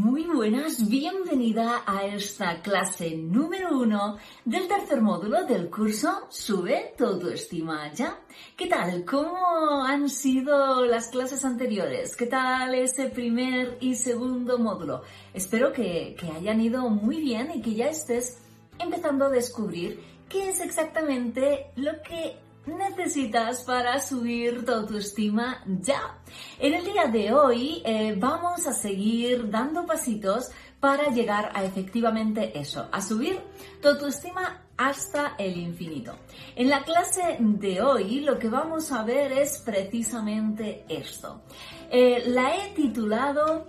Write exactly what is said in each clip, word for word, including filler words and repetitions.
Muy buenas, bienvenida a esta clase número uno del tercer módulo del curso Sube tu autoestima ya. ¿Qué tal? ¿Cómo han sido las clases anteriores? ¿Qué tal ese primer y segundo módulo? Espero que, que hayan ido muy bien y que ya estés empezando a descubrir qué es exactamente lo que necesitas para subir tu autoestima ya. En el día de hoy eh, vamos a seguir dando pasitos para llegar a efectivamente eso, a subir tu autoestima hasta el infinito. En la clase de hoy lo que vamos a ver es precisamente esto. Eh, la he titulado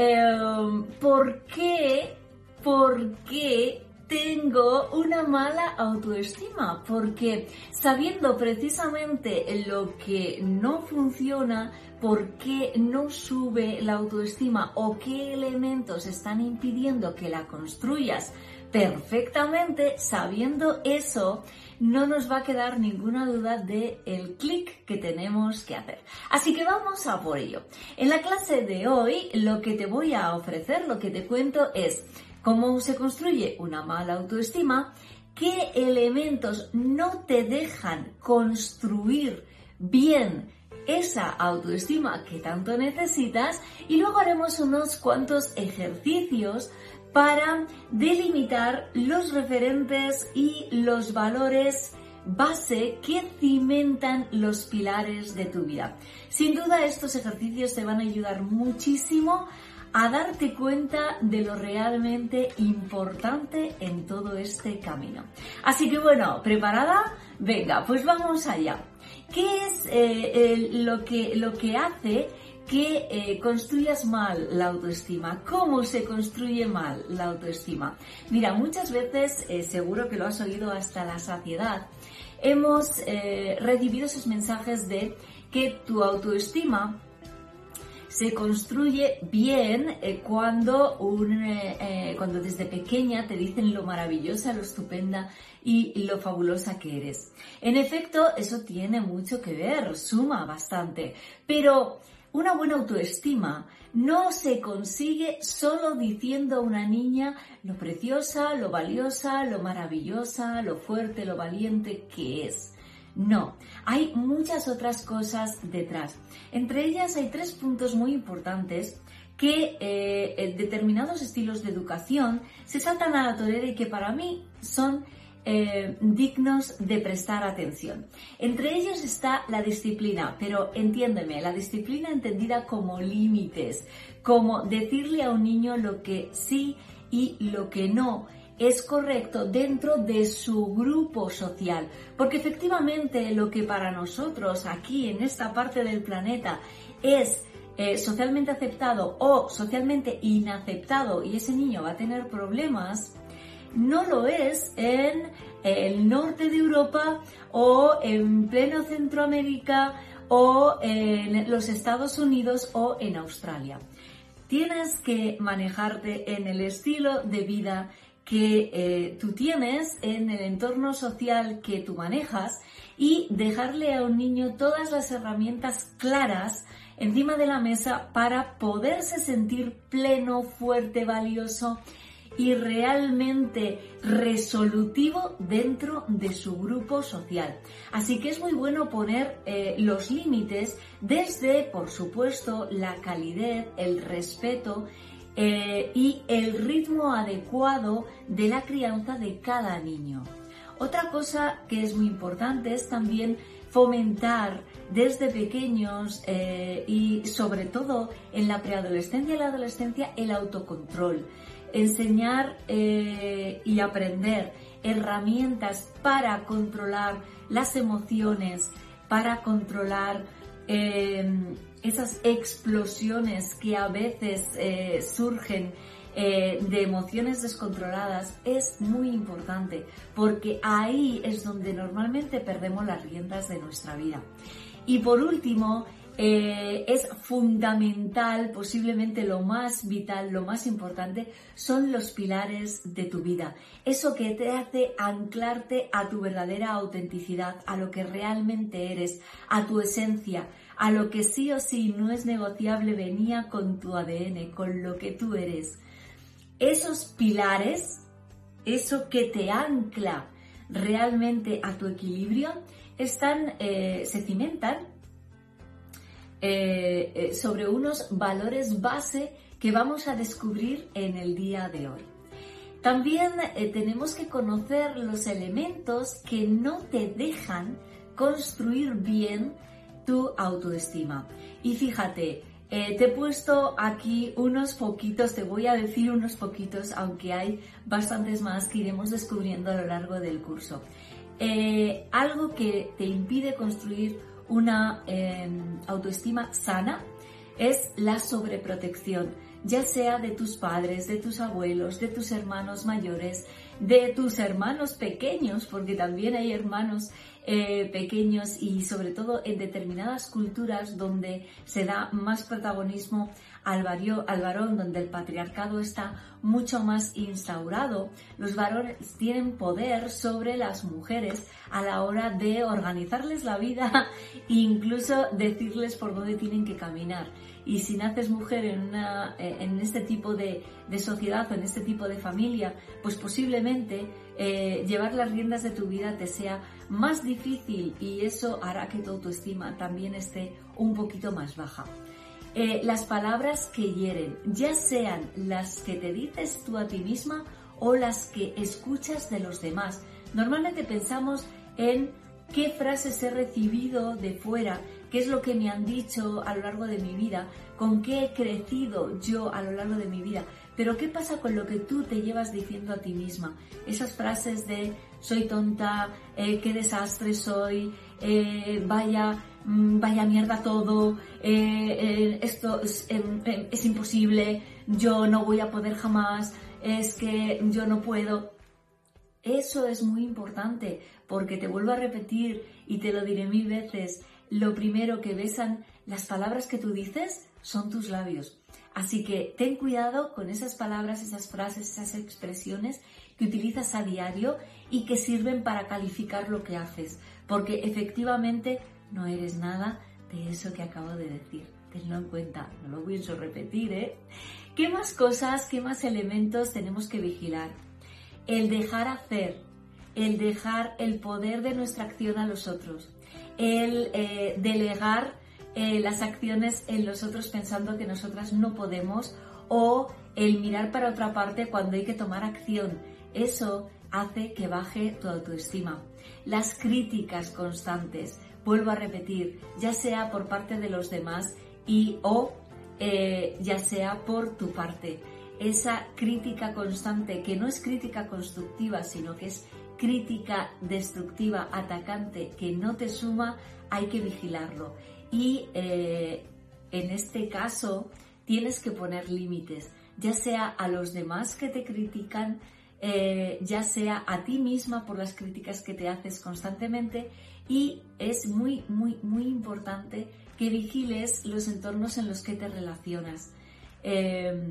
eh, ¿Por qué? ¿Por qué? Tengo una mala autoestima? Porque sabiendo precisamente lo que no funciona, por qué no sube la autoestima o qué elementos están impidiendo que la construyas perfectamente, sabiendo eso, no nos va a quedar ninguna duda de el clic que tenemos que hacer. Así que vamos a por ello. En la clase de hoy lo que te voy a ofrecer, lo que te cuento es cómo se construye una mala autoestima, qué elementos no te dejan construir bien esa autoestima que tanto necesitas, y luego haremos unos cuantos ejercicios para delimitar los referentes y los valores base que cimentan los pilares de tu vida. Sin duda estos ejercicios te van a ayudar muchísimo a darte cuenta de lo realmente importante en todo este camino. Así que bueno, ¿preparada? Venga, pues vamos allá. ¿Qué es eh, eh, lo, que, lo que hace que eh, construyas mal la autoestima? ¿Cómo se construye mal la autoestima? Mira, muchas veces, eh, seguro que lo has oído hasta la saciedad, hemos eh, recibido esos mensajes de que tu autoestima se construye bien eh, cuando, un, eh, eh, cuando desde pequeña te dicen lo maravillosa, lo estupenda y, y lo fabulosa que eres. En efecto, eso tiene mucho que ver, suma bastante, pero una buena autoestima no se consigue solo diciendo a una niña lo preciosa, lo valiosa, lo maravillosa, lo fuerte, lo valiente que es. No, hay muchas otras cosas detrás. Entre ellas hay tres puntos muy importantes que eh, determinados estilos de educación se saltan a la torera y que para mí son eh, dignos de prestar atención. Entre ellos está la disciplina, pero entiéndeme, la disciplina entendida como límites, como decirle a un niño lo que sí y lo que no es correcto dentro de su grupo social, porque efectivamente lo que para nosotros aquí en esta parte del planeta es eh, socialmente aceptado o socialmente inaceptado y ese niño va a tener problemas, no lo es en el norte de Europa o en pleno Centroamérica o en los Estados Unidos o en Australia. Tienes que manejarte en el estilo de vida que eh, tú tienes, en el entorno social que tú manejas, y dejarle a un niño todas las herramientas claras encima de la mesa para poderse sentir pleno, fuerte, valioso y realmente resolutivo dentro de su grupo social. Así que es muy bueno poner eh, los límites desde, por supuesto, la calidez, el respeto, Eh, y el ritmo adecuado de la crianza de cada niño. Otra cosa que es muy importante es también fomentar desde pequeños eh, y sobre todo en la preadolescencia y la adolescencia el autocontrol. Enseñar eh, y aprender herramientas para controlar las emociones, para controlar eh, esas explosiones que a veces eh, surgen eh, de emociones descontroladas, es muy importante, porque ahí es donde normalmente perdemos las riendas de nuestra vida. Y por último, eh, es fundamental, posiblemente lo más vital, lo más importante, son los pilares de tu vida. Eso que te hace anclarte a tu verdadera autenticidad, a lo que realmente eres, a tu esencia, a lo que sí o sí no es negociable, venía con tu A D N, con lo que tú eres. Esos pilares, eso que te ancla realmente a tu equilibrio, están, eh, se cimentan eh, eh, sobre unos valores base que vamos a descubrir en el día de hoy. También eh, tenemos que conocer los elementos que no te dejan construir bien tu autoestima. Y fíjate, Eh, te he puesto aquí unos poquitos, te voy a decir unos poquitos, aunque hay bastantes más que iremos descubriendo a lo largo del curso. Eh, algo que te impide construir una eh, autoestima sana es la sobreprotección, ya sea de tus padres, de tus abuelos, de tus hermanos mayores, de tus hermanos pequeños, porque también hay hermanos eh, pequeños y sobre todo en determinadas culturas donde se da más protagonismo al, vario, al varón, donde el patriarcado está mucho más instaurado. Los varones tienen poder sobre las mujeres a la hora de organizarles la vida e incluso decirles por dónde tienen que caminar. Y si naces mujer en, una, en este tipo de, de sociedad o en este tipo de familia, pues posiblemente eh, llevar las riendas de tu vida te sea más difícil y eso hará que tu autoestima también esté un poquito más baja. Eh, las palabras que hieren, ya sean las que te dices tú a ti misma o las que escuchas de los demás. Normalmente pensamos en qué frases he recibido de fuera, qué es lo que me han dicho a lo largo de mi vida, con qué he crecido yo a lo largo de mi vida. Pero ¿qué pasa con lo que tú te llevas diciendo a ti misma? Esas frases de soy tonta, eh, qué desastre soy, eh, vaya, mm, vaya mierda todo, eh, eh, esto es, eh, es imposible, yo no voy a poder jamás, es que yo no puedo. Eso es muy importante porque te vuelvo a repetir y te lo diré mil veces. Lo primero que besan las palabras que tú dices son tus labios. Así que ten cuidado con esas palabras, esas frases, esas expresiones que utilizas a diario y que sirven para calificar lo que haces. Porque efectivamente no eres nada de eso que acabo de decir. Tenlo en cuenta, no lo pienso repetir, ¿eh? ¿Qué más cosas, qué más elementos tenemos que vigilar? El dejar hacer, el dejar el poder de nuestra acción a los otros, el eh, delegar eh, las acciones en los otros pensando que nosotras no podemos o el mirar para otra parte cuando hay que tomar acción. Eso hace que baje tu autoestima. Las críticas constantes, vuelvo a repetir, ya sea por parte de los demás y o eh, ya sea por tu parte. Esa crítica constante, que no es crítica constructiva, sino que es crítica destructiva, atacante, que no te suma, hay que vigilarlo. Y eh, en este caso tienes que poner límites, ya sea a los demás que te critican, eh, ya sea a ti misma por las críticas que te haces constantemente, y es muy, muy, muy importante que vigiles los entornos en los que te relacionas. Eh,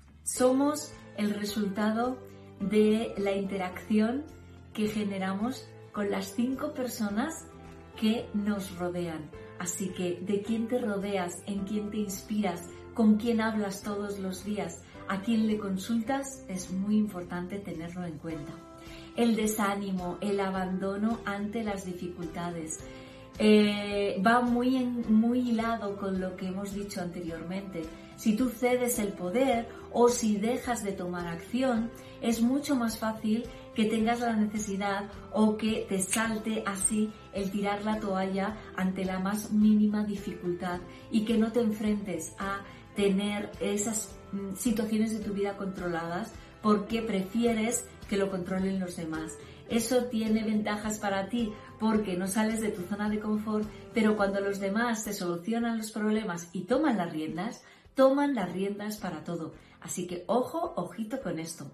Somos el resultado de la interacción que generamos con las cinco personas que nos rodean. Así que, ¿de quién te rodeas? ¿En quién te inspiras? ¿Con quién hablas todos los días? ¿A quién le consultas? Es muy importante tenerlo en cuenta. El desánimo, el abandono ante las dificultades. Eh, va muy, en, muy hilado con lo que hemos dicho anteriormente. Si tú cedes el poder o si dejas de tomar acción, es mucho más fácil que tengas la necesidad o que te salte así el tirar la toalla ante la más mínima dificultad y que no te enfrentes a tener esas mm, situaciones de tu vida controladas porque prefieres que lo controlen los demás. Eso tiene ventajas para ti porque no sales de tu zona de confort, pero cuando los demás te solucionan los problemas y toman las riendas, toman las riendas para todo. Así que ojo, ojito con esto.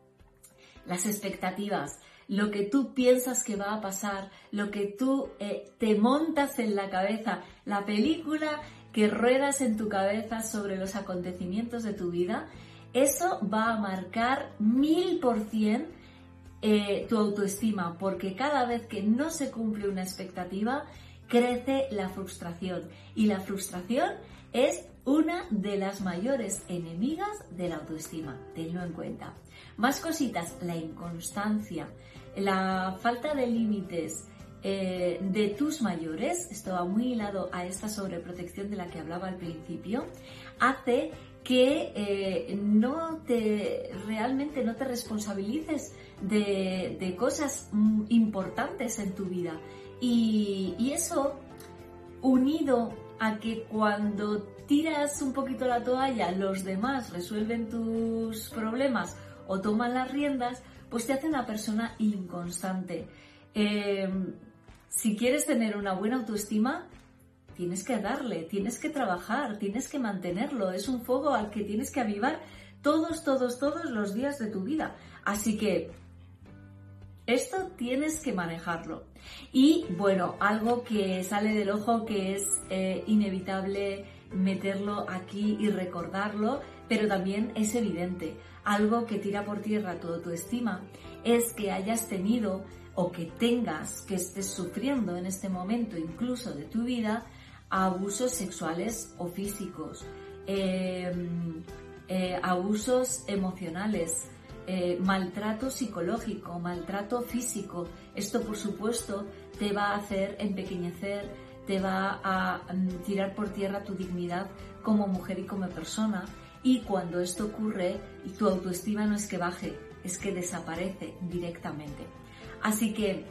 Las expectativas, lo que tú piensas que va a pasar, lo que tú eh, te montas en la cabeza, la película que ruedas en tu cabeza sobre los acontecimientos de tu vida, eso va a marcar mil por cien eh, tu autoestima, porque cada vez que no se cumple una expectativa, crece la frustración. Y la frustración es una de las mayores enemigas de la autoestima. Tenlo en cuenta. Más cositas: la inconstancia, la falta de límites eh, de tus mayores, esto va muy hilado a esta sobreprotección de la que hablaba al principio, hace que eh, no te, realmente no te responsabilices de, de cosas importantes en tu vida. Y, y eso, unido a que cuando tiras un poquito la toalla, los demás resuelven tus problemas o toman las riendas, pues te hace una persona inconstante. Eh, si quieres tener una buena autoestima, tienes que darle, tienes que trabajar, tienes que mantenerlo. Es un fuego al que tienes que avivar todos, todos, todos los días de tu vida. Así que esto tienes que manejarlo. Y bueno, algo que sale del ojo, que es eh, inevitable meterlo aquí y recordarlo, pero también es evidente. Algo que tira por tierra tu autoestima es que hayas tenido o que tengas, que estés sufriendo en este momento incluso de tu vida, abusos sexuales o físicos, eh, eh, abusos emocionales, eh, maltrato psicológico, maltrato físico. Esto, por supuesto, te va a hacer empequeñecer, te va a um, tirar por tierra tu dignidad como mujer y como persona. Y cuando esto ocurre, tu autoestima no es que baje, es que desaparece directamente. Así que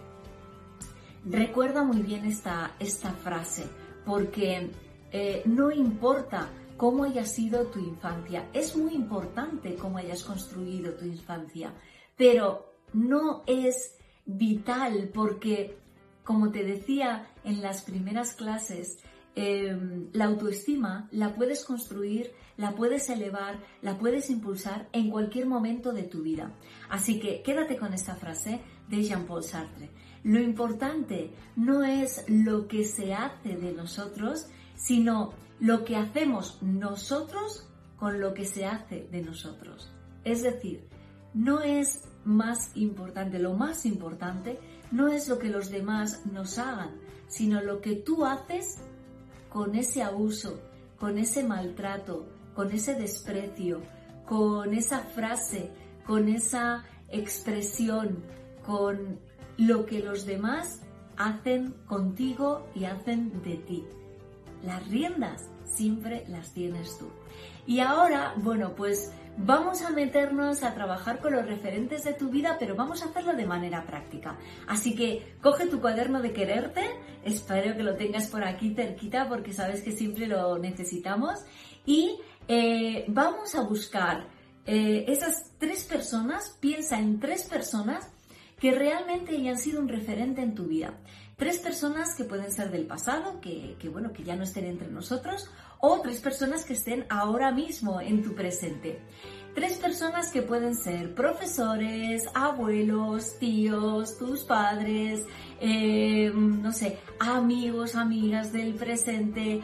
recuerda muy bien esta, esta frase, porque eh, no importa cómo haya sido tu infancia, es muy importante cómo hayas construido tu infancia, pero no es vital porque, como te decía en las primeras clases, eh, la autoestima la puedes construir, la puedes elevar, la puedes impulsar en cualquier momento de tu vida. Así que quédate con esta frase de Jean-Paul Sartre. Lo importante no es lo que se hace de nosotros, sino lo que hacemos nosotros con lo que se hace de nosotros. Es decir, no es más importante, lo más importante no es lo que los demás nos hagan, sino lo que tú haces con ese abuso, con ese maltrato, con ese desprecio, con esa frase, con esa expresión, con lo que los demás hacen contigo y hacen de ti. Las riendas siempre las tienes tú. Y ahora, bueno, pues vamos a meternos a trabajar con los referentes de tu vida, pero vamos a hacerlo de manera práctica. Así que coge tu cuaderno de quererte, espero que lo tengas por aquí cerquita porque sabes que siempre lo necesitamos, y eh, vamos a buscar eh, esas tres personas, piensa en tres personas que realmente hayan sido un referente en tu vida. Tres personas que pueden ser del pasado, que, que bueno, que ya no estén entre nosotros, o tres personas que estén ahora mismo en tu presente. Tres personas que pueden ser profesores, abuelos, tíos, tus padres, eh, no sé, amigos, amigas del presente,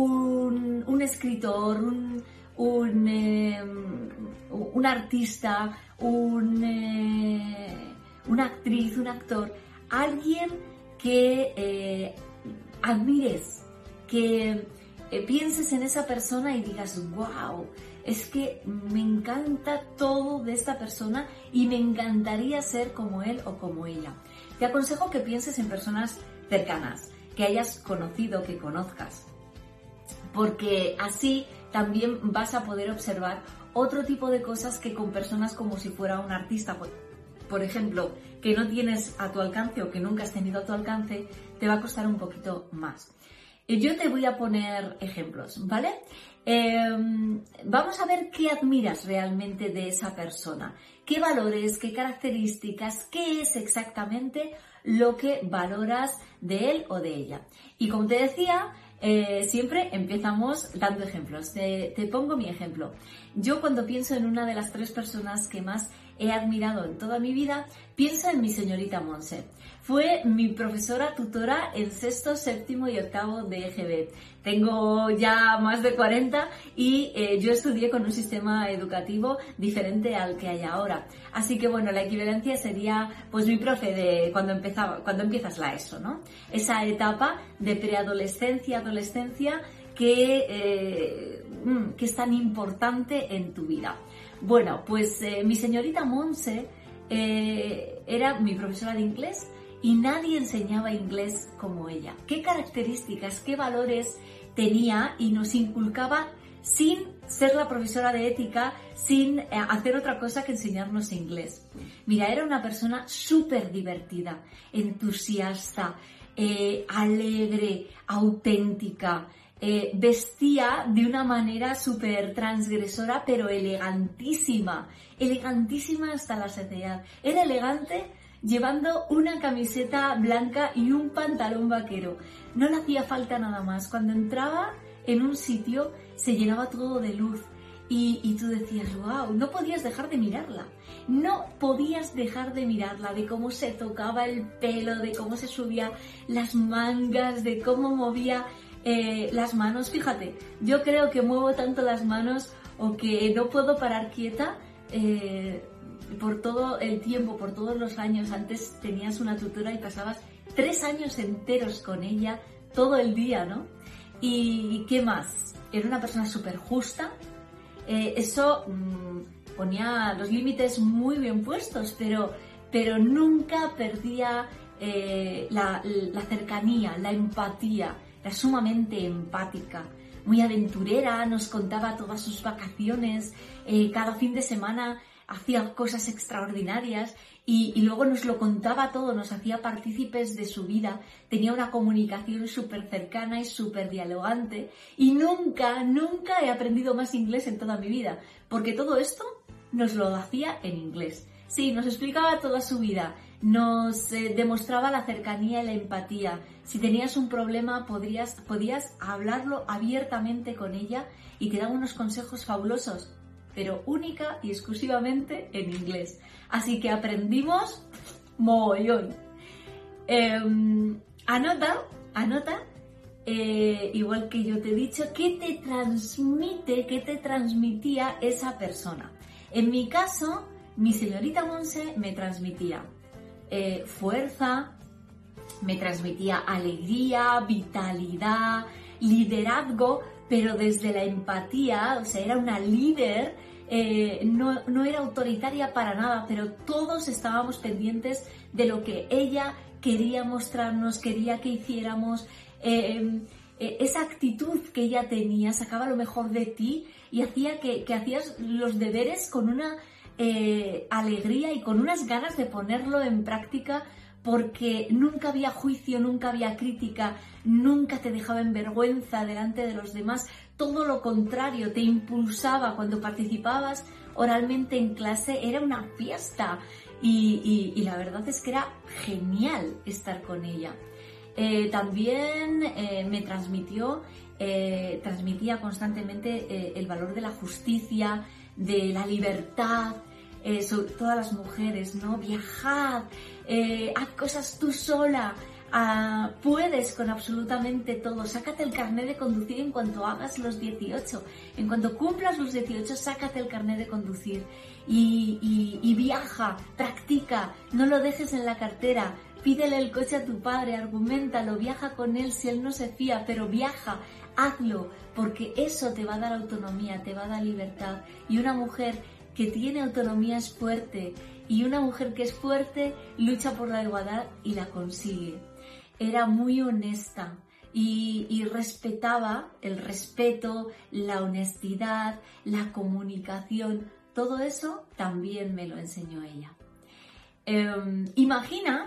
un, un escritor, un, un, eh, un artista, un, eh, una actriz, un actor, alguien que eh, admires, que eh, pienses en esa persona y digas, wow, es que me encanta todo de esta persona y me encantaría ser como él o como ella. Te aconsejo que pienses en personas cercanas, que hayas conocido, que conozcas, porque así también vas a poder observar otro tipo de cosas que con personas como si fuera un artista, por ejemplo, que no tienes a tu alcance o que nunca has tenido a tu alcance, te va a costar un poquito más. Yo te voy a poner ejemplos, ¿vale? Eh, vamos a ver qué admiras realmente de esa persona, qué valores, qué características, qué es exactamente lo que valoras de él o de ella. Y como te decía, eh, siempre empezamos dando ejemplos. Te, te pongo mi ejemplo. Yo cuando pienso en una de las tres personas que más he admirado en toda mi vida, pienso en mi señorita Monse. Fue mi profesora tutora en sexto, séptimo y octavo de E G B. Tengo ya más de cuarenta y eh, yo estudié con un sistema educativo diferente al que hay ahora. Así que bueno, la equivalencia sería pues mi profe de cuando empezaba, cuando empiezas la ESO, ¿no? Esa etapa de preadolescencia, adolescencia que, eh, que es tan importante en tu vida. Bueno, pues eh, mi señorita Monse eh, era mi profesora de inglés y nadie enseñaba inglés como ella. ¿Qué características, qué valores tenía y nos inculcaba sin ser la profesora de ética, sin eh, hacer otra cosa que enseñarnos inglés? Mira, era una persona súper divertida, entusiasta, eh, alegre, auténtica. Eh, vestía de una manera súper transgresora, pero elegantísima, elegantísima hasta la saciedad. Era elegante llevando una camiseta blanca y un pantalón vaquero. No le hacía falta nada más. Cuando entraba en un sitio se llenaba todo de luz y, y tú decías, wow, no podías dejar de mirarla. No podías dejar de mirarla, de cómo se tocaba el pelo, de cómo se subía las mangas, de cómo movía Eh, las manos. Fíjate, yo creo que muevo tanto las manos o que no puedo parar quieta eh, por todo el tiempo, por todos los años. Antes tenías una tutora y pasabas tres años enteros con ella todo el día, ¿no? ¿Y qué más? Era una persona súper justa. Eh, eso mmm, ponía los límites muy bien puestos, pero, pero nunca perdía eh, la, la cercanía, la empatía. Era sumamente empática, muy aventurera, nos contaba todas sus vacaciones, eh, cada fin de semana hacía cosas extraordinarias y, y luego nos lo contaba todo, nos hacía partícipes de su vida, tenía una comunicación súper cercana y súper dialogante y nunca, nunca he aprendido más inglés en toda mi vida, porque todo esto nos lo hacía en inglés. Sí, nos explicaba toda su vida, nos eh, demostraba la cercanía y la empatía. Si tenías un problema podrías, podías hablarlo abiertamente con ella y te daba unos consejos fabulosos, pero única y exclusivamente en inglés. Así que aprendimos mogollón. Eh, anota, anota, eh, igual que yo te he dicho, ¿qué te transmite, qué te transmitía esa persona? En mi caso, mi señorita Monse me transmitía eh, fuerza, me transmitía alegría, vitalidad, liderazgo, pero desde la empatía, o sea, era una líder, eh, no, no era autoritaria para nada, pero todos estábamos pendientes de lo que ella quería mostrarnos, quería que hiciéramos. Eh, eh, esa actitud que ella tenía sacaba lo mejor de ti y hacía que, que hacías los deberes con una eh, alegría y con unas ganas de ponerlo en práctica, porque nunca había juicio, nunca había crítica, nunca te dejaba en vergüenza delante de los demás, todo lo contrario, te impulsaba. Cuando participabas oralmente en clase era una fiesta y, y, y la verdad es que era genial estar con ella. Eh, también eh, me transmitió, eh, transmitía constantemente eh, el valor de la justicia, de la libertad, eh, sobre todas las mujeres, ¿no? Viajad, eh, haz cosas tú sola, ah, puedes con absolutamente todo, sácate el carnet de conducir en cuanto hagas los dieciocho, en cuanto cumplas los dieciocho, sácate el carnet de conducir y, y, y viaja, practica, no lo dejes en la cartera. Pídele el coche a tu padre, arguméntalo, viaja con él si él no se fía, pero viaja, hazlo, porque eso te va a dar autonomía, te va a dar libertad. Y una mujer que tiene autonomía es fuerte, y una mujer que es fuerte lucha por la igualdad y la consigue. Era muy honesta y, y respetaba el respeto, la honestidad, la comunicación. Todo eso también me lo enseñó ella. Eh, imagina...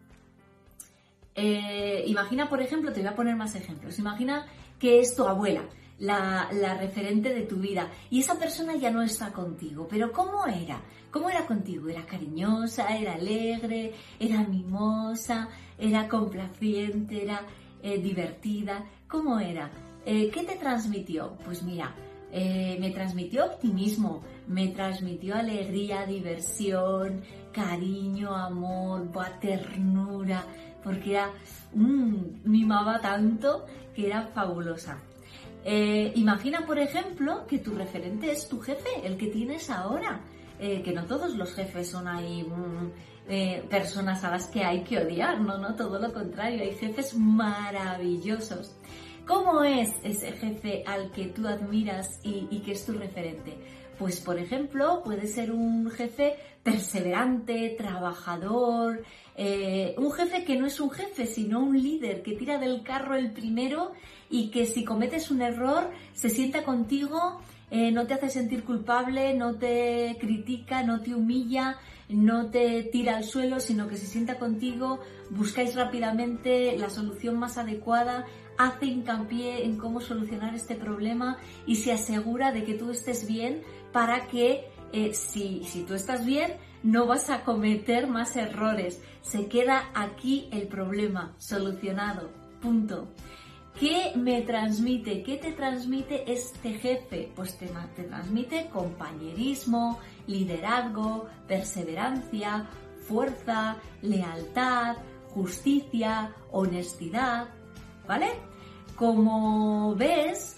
Eh, imagina, por ejemplo, te voy a poner más ejemplos. Imagina que es tu abuela, la, la referente de tu vida, y esa persona ya no está contigo. Pero ¿cómo era? ¿Cómo era contigo? ¿Era cariñosa? ¿Era alegre? ¿Era mimosa? ¿Era complaciente? ¿Era eh, divertida? ¿Cómo era? Eh, ¿Qué te transmitió? Pues mira, eh, me transmitió optimismo, me transmitió alegría, diversión, cariño, amor, buah, ternura, porque era, mmm, mimaba tanto que era fabulosa. Eh, imagina, por ejemplo, que tu referente es tu jefe, el que tienes ahora. Eh, que no todos los jefes son ahí mmm, eh, personas a las que hay que odiar, no, no, todo lo contrario, hay jefes maravillosos. ¿Cómo es ese jefe al que tú admiras y, y que es tu referente? Pues, por ejemplo, puede ser un jefe perseverante, trabajador, eh, un jefe que no es un jefe, sino un líder, que tira del carro el primero y que si cometes un error se sienta contigo, eh, no te hace sentir culpable, no te critica, no te humilla, no te tira al suelo, sino que se sienta contigo, buscáis rápidamente la solución más adecuada, hace hincapié en cómo solucionar este problema y se asegura de que tú estés bien para que eh, si, si tú estás bien no vas a cometer más errores. Se queda aquí el problema solucionado. Punto. ¿Qué me transmite? ¿Qué te transmite este jefe? Pues te, te transmite compañerismo, liderazgo, perseverancia, fuerza, lealtad, justicia, honestidad, ¿vale? Como ves,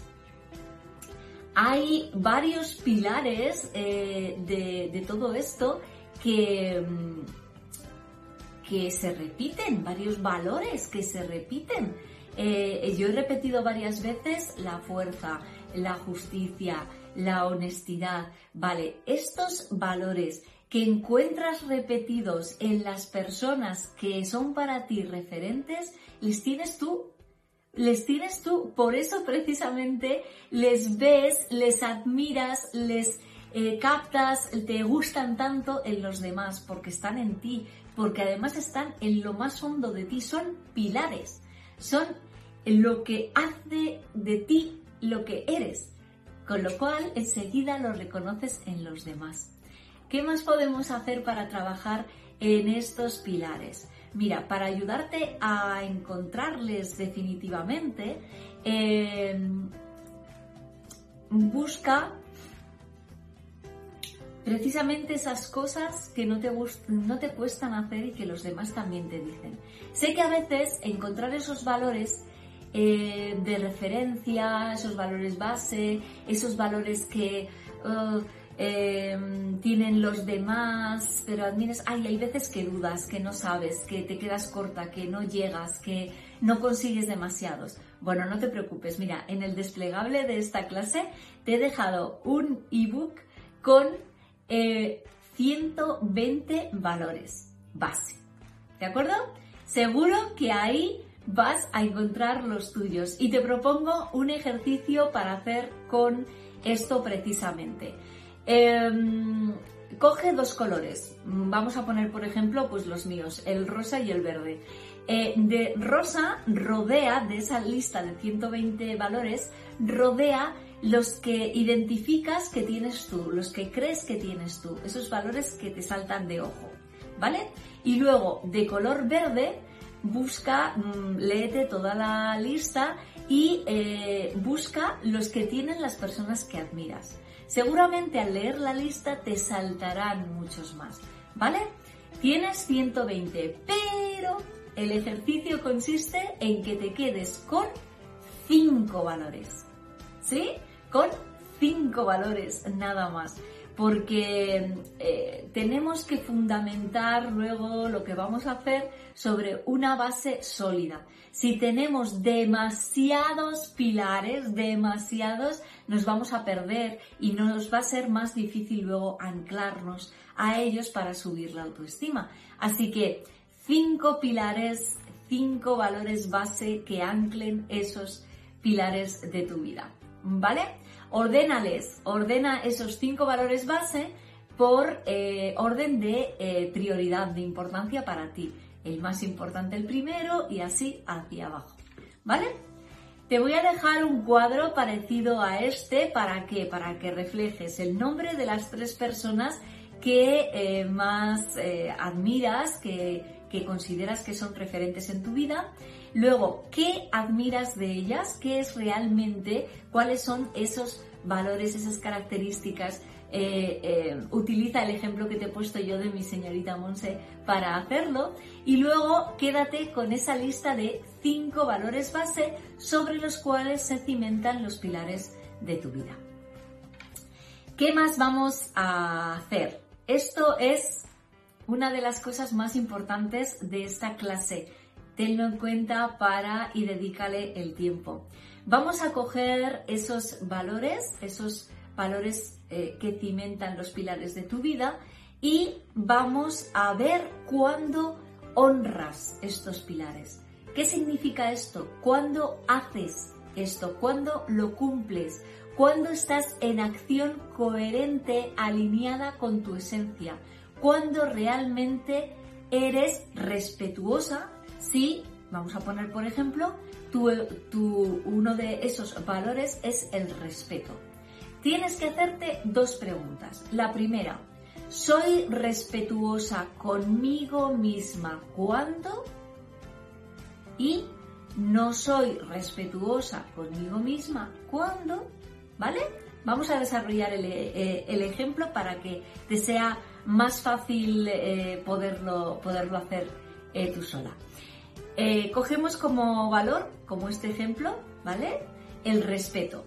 hay varios pilares eh, de, de todo esto que, que se repiten, varios valores que se repiten. Eh, yo he repetido varias veces la fuerza, la justicia, la honestidad. Vale, estos valores que encuentras repetidos en las personas que son para ti referentes, les tienes tú. Les tienes tú, por eso precisamente les ves, les admiras, les eh, captas, te gustan tanto en los demás, porque están en ti, porque además están en lo más hondo de ti, son pilares, son lo que hace de ti lo que eres, con lo cual enseguida lo reconoces en los demás. ¿Qué más podemos hacer para trabajar en estos pilares? Mira, para ayudarte a encontrarles definitivamente, eh, busca precisamente esas cosas que no te, no te cuestan hacer y que los demás también te dicen. Sé que a veces encontrar esos valores eh, de referencia, esos valores base, esos valores que Uh, Eh, tienen los demás, pero admiras, ay, hay veces que dudas, que no sabes, que te quedas corta, que no llegas, que no consigues demasiados. Bueno, no te preocupes, mira, en el desplegable de esta clase te he dejado un ebook con eh, ciento veinte valores base, ¿de acuerdo? Seguro que ahí vas a encontrar los tuyos y te propongo un ejercicio para hacer con esto precisamente. Eh, coge dos colores, vamos a poner por ejemplo pues los míos, el rosa y el verde. Eh, de rosa rodea, de esa lista de ciento veinte valores, rodea los que identificas que tienes tú, los que crees que tienes tú, esos valores que te saltan de ojo, ¿vale? Y luego de color verde busca, mmm, léete toda la lista y eh, busca los que tienen las personas que admiras. Seguramente al leer la lista te saltarán muchos más, ¿vale? Tienes ciento veinte, pero el ejercicio consiste en que te quedes con cinco valores, ¿sí? Con cinco valores nada más, porque eh, tenemos que fundamentar luego lo que vamos a hacer sobre una base sólida. Si tenemos demasiados pilares, demasiados, nos vamos a perder y nos va a ser más difícil luego anclarnos a ellos para subir la autoestima. Así que cinco pilares, cinco valores base que anclen esos pilares de tu vida, ¿vale? Ordénales, ordena esos cinco valores base por eh, orden de eh, prioridad, de importancia para ti. El más importante el primero y así hacia abajo, ¿vale? Te voy a dejar un cuadro parecido a este, ¿para qué? Para que reflejes el nombre de las tres personas que eh, más eh, admiras, que, que consideras que son referentes en tu vida. Luego, ¿qué admiras de ellas? ¿Qué es realmente? ¿Cuáles son esos valores, esas características eh, eh, utiliza el ejemplo que te he puesto yo de mi señorita Monse para hacerlo y luego quédate con esa lista de cinco valores base sobre los cuales se cimentan los pilares de tu vida. ¿Qué más vamos a hacer? Esto es una de las cosas más importantes de esta clase. Tenlo en cuenta para y dedícale el tiempo. Vamos a coger esos valores, esos valores eh, que cimentan los pilares de tu vida y vamos a ver cuándo honras estos pilares. ¿Qué significa esto? ¿Cuándo haces esto? ¿Cuándo lo cumples? ¿Cuándo estás en acción coherente, alineada con tu esencia? ¿Cuándo realmente eres respetuosa? Si, vamos a poner por ejemplo, tu, tu, uno de esos valores es el respeto. Tienes que hacerte dos preguntas. La primera, ¿soy respetuosa conmigo misma cuándo? Y no soy respetuosa conmigo misma cuándo, ¿vale? Vamos a desarrollar el, eh, el ejemplo para que te sea más fácil eh, poderlo, poderlo hacer eh, tú sola. Eh, cogemos como valor, como este ejemplo, ¿vale? El respeto.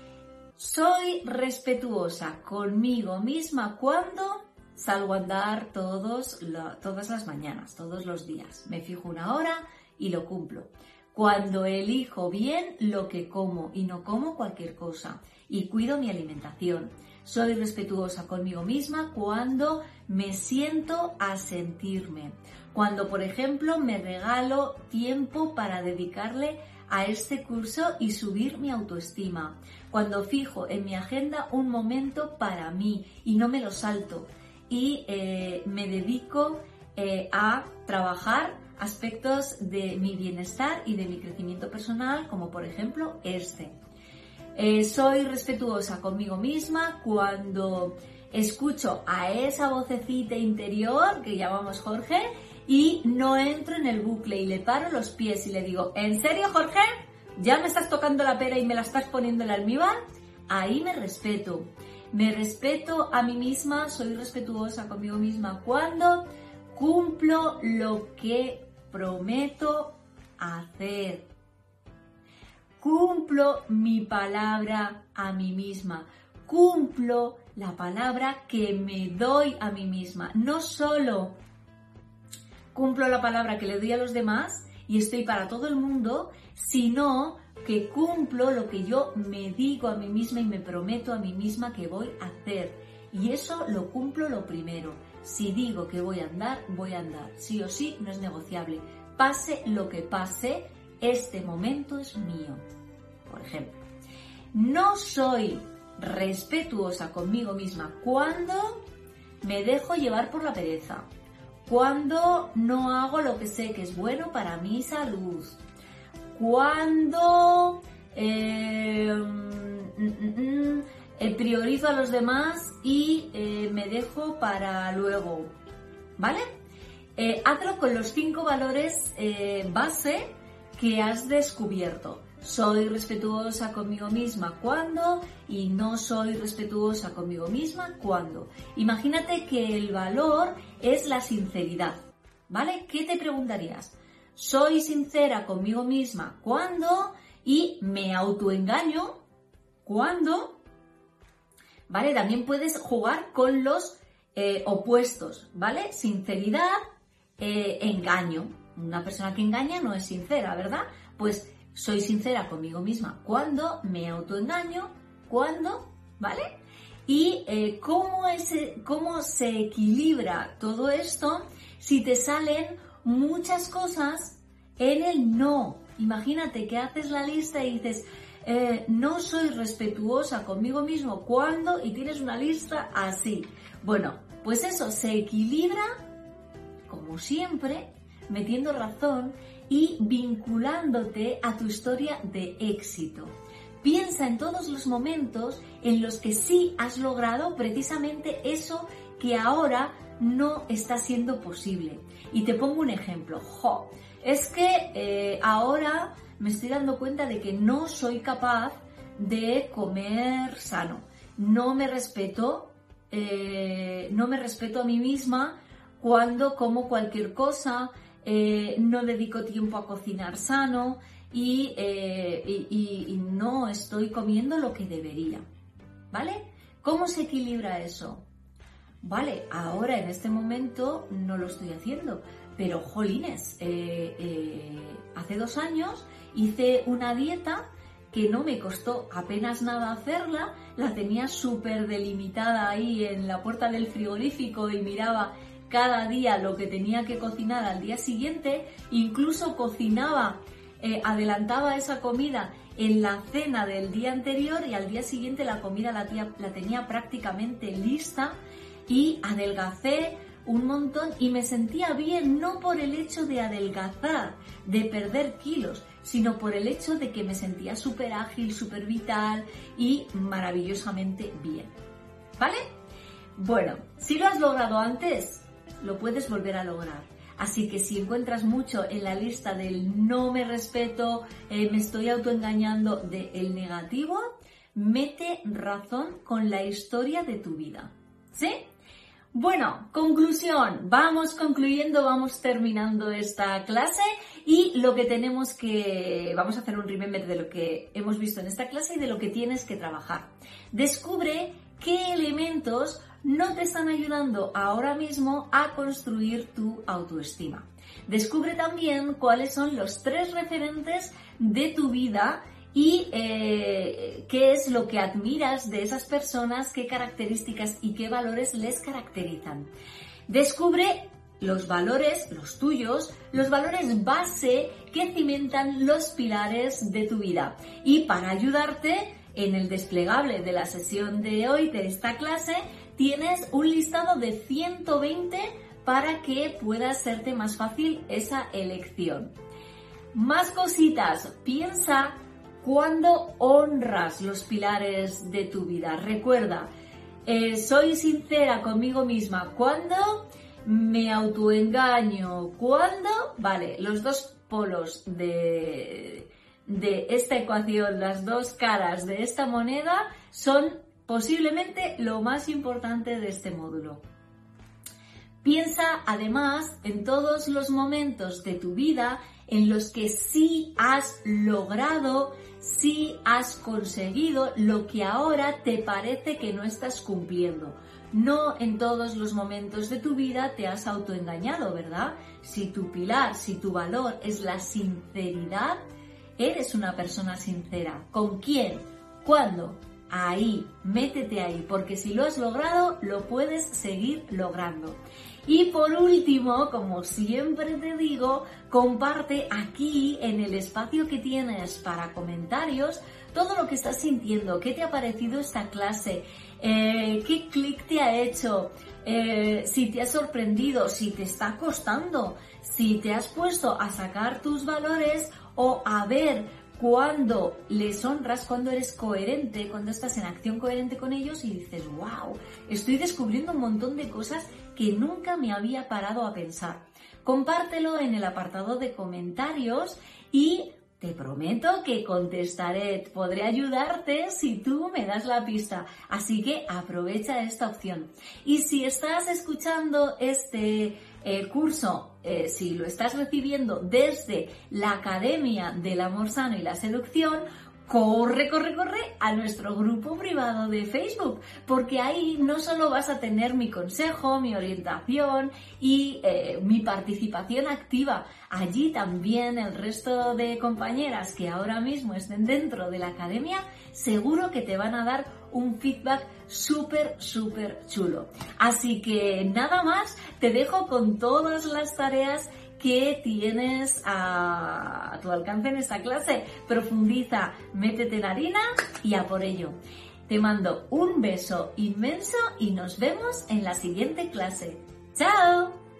Soy respetuosa conmigo misma cuando salgo a andar todos, la, todas las mañanas, todos los días. Me fijo una hora y lo cumplo. Cuando elijo bien lo que como y no como cualquier cosa y cuido mi alimentación. Soy respetuosa conmigo misma cuando me siento a sentirme. Cuando, por ejemplo, me regalo tiempo para dedicarle a este curso y subir mi autoestima. Cuando fijo en mi agenda un momento para mí y no me lo salto y eh, me dedico eh, a trabajar aspectos de mi bienestar y de mi crecimiento personal, como por ejemplo este. Eh, soy respetuosa conmigo misma cuando escucho a esa vocecita interior que llamamos Jorge y no entro en el bucle y le paro los pies y le digo, ¿en serio, Jorge? ¿Ya me estás tocando la pera y me la estás poniendo en el almíbar? Ahí me respeto. Me respeto a mí misma, soy respetuosa conmigo misma cuando cumplo lo que prometo hacer. Cumplo mi palabra a mí misma. Cumplo la palabra que me doy a mí misma. No solo cumplo la palabra que le doy a los demás y estoy para todo el mundo, sino que cumplo lo que yo me digo a mí misma y me prometo a mí misma que voy a hacer. Y eso lo cumplo lo primero. Si digo que voy a andar, voy a andar. Sí o sí, no es negociable. Pase lo que pase, este momento es mío. Por ejemplo, no soy respetuosa conmigo misma cuando me dejo llevar por la pereza, cuando no hago lo que sé que es bueno para mi salud, cuando eh, mm, mm, mm, eh, priorizo a los demás y eh, me dejo para luego, ¿vale? Eh, hazlo con los cinco valores eh, base que has descubierto. Soy respetuosa conmigo misma cuando y no soy respetuosa conmigo misma cuando. Imagínate que el valor es la sinceridad, ¿vale? ¿Qué te preguntarías? Soy sincera conmigo misma cuando y me autoengaño cuando, ¿vale? También puedes jugar con los eh, opuestos, ¿vale? Sinceridad, eh, engaño. Una persona que engaña no es sincera, ¿verdad? Pues soy sincera conmigo misma cuando me autoengaño, cuando, ¿vale? Y eh, ¿cómo, es, cómo se equilibra todo esto si te salen muchas cosas en el no. Imagínate que haces la lista y dices, eh, no soy respetuosa conmigo mismo cuando, y tienes una lista así. Bueno, pues eso se equilibra, como siempre, metiendo razón y vinculándote a tu historia de éxito. Piensa en todos los momentos en los que sí has logrado precisamente eso que ahora no está siendo posible. Y te pongo un ejemplo. Jo, es que eh, ahora me estoy dando cuenta de que no soy capaz de comer sano. No me respeto eh, no me respeto a mí misma cuando como cualquier cosa, eh, no dedico tiempo a cocinar sano y, eh, y, y, y no estoy comiendo lo que debería, ¿vale? ¿Cómo se equilibra eso? Vale, ahora en este momento no lo estoy haciendo, pero jolines, eh, eh, hace dos años hice una dieta que no me costó apenas nada hacerla, la tenía súper delimitada ahí en la puerta del frigorífico y miraba cada día lo que tenía que cocinar al día siguiente, incluso cocinaba, eh, adelantaba esa comida en la cena del día anterior y al día siguiente la comida la, tía, la tenía prácticamente lista y adelgacé un montón y me sentía bien, no por el hecho de adelgazar, de perder kilos, sino por el hecho de que me sentía súper ágil, súper vital y maravillosamente bien, ¿vale? Bueno, si lo has logrado antes, lo puedes volver a lograr. Así que si encuentras mucho en la lista del no me respeto, eh, me estoy autoengañando, de el negativo, mete razón con la historia de tu vida, ¿sí? Bueno, conclusión, vamos concluyendo, vamos terminando esta clase y lo que tenemos que, vamos a hacer un remember de lo que hemos visto en esta clase y de lo que tienes que trabajar. Descubre qué elementos no te están ayudando ahora mismo a construir tu autoestima. Descubre también cuáles son los tres referentes de tu vida y eh, qué es lo que admiras de esas personas, qué características y qué valores les caracterizan. Descubre los valores, los tuyos, los valores base que cimentan los pilares de tu vida. Y para ayudarte, en el desplegable de la sesión de hoy, de esta clase, tienes un listado de ciento veinte para que pueda serte más fácil esa elección. Más cositas, piensa cuando honras los pilares de tu vida. Recuerda, eh, soy sincera conmigo misma. Cuando me autoengaño, cuando, vale, los dos polos de, de esta ecuación, las dos caras de esta moneda son posiblemente lo más importante de este módulo. Piensa además en todos los momentos de tu vida en los que sí has logrado, sí has conseguido lo que ahora te parece que no estás cumpliendo. No en todos los momentos de tu vida te has autoengañado, ¿verdad? Si tu pilar, si tu valor es la sinceridad, eres una persona sincera. ¿Con quién? ¿Cuándo? Ahí, métete ahí, porque si lo has logrado, lo puedes seguir logrando. Y por último, como siempre te digo, comparte aquí en el espacio que tienes para comentarios todo lo que estás sintiendo, qué te ha parecido esta clase, eh, qué clic te ha hecho, eh, si te ha sorprendido, si te está costando, si te has puesto a sacar tus valores o a ver cuando les honras, cuando eres coherente, cuando estás en acción coherente con ellos y dices, wow, estoy descubriendo un montón de cosas que nunca me había parado a pensar. Compártelo en el apartado de comentarios y te prometo que contestaré, podré ayudarte si tú me das la pista, así que aprovecha esta opción. Y si estás escuchando este eh, curso, eh, si lo estás recibiendo desde la Academia del Amor Sano y la Seducción, corre, corre, corre a nuestro grupo privado de Facebook, porque ahí no solo vas a tener mi consejo, mi orientación y eh, mi participación activa, allí también el resto de compañeras que ahora mismo estén dentro de la academia, seguro que te van a dar un feedback súper, súper chulo. Así que nada más, te dejo con todas las tareas que tienes a, a tu alcance en esta clase. Profundiza, métete en harina y a por ello. Te mando un beso inmenso y nos vemos en la siguiente clase. ¡Chao!